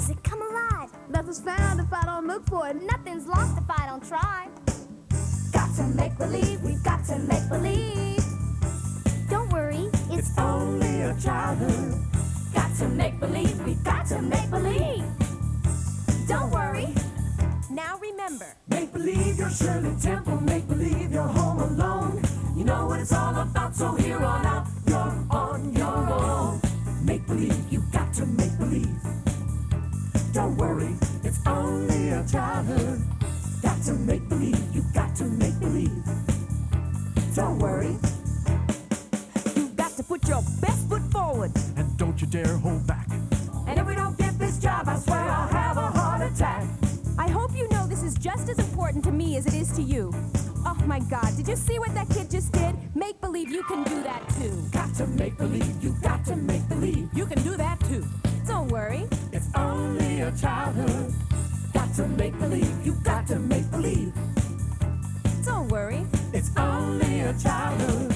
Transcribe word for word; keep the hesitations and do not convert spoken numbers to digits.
does it come alive? Nothing's found if I don't look for it. Nothing's lost if I don't try. Got to make believe, we've got to make believe. Don't worry, it's, It's only a childhood. got to make believe, we've got to make believe. Don't worry. Now remember, Make believe you're Shirley Temple. Make believe you're home alone. You know what it's all about, so here on out, you're on your own. Make believe, you got to make believe. Don't worry, it's only a childhood. Got to make believe, you got to make believe. Don't worry, You've got to put your best foot forward. and don't you dare hold back. And if we don't get this job, I swear I'll have a heart attack. I hope you know this is just as important to me as it is to you. Oh my God, did you see what that kid just did? Make believe you can do that too. Got to make believe, you got to make believe. You can do that too. Don't worry. It's only a childhood. Got to make believe, you got to make believe. Don't worry. It's only a childhood.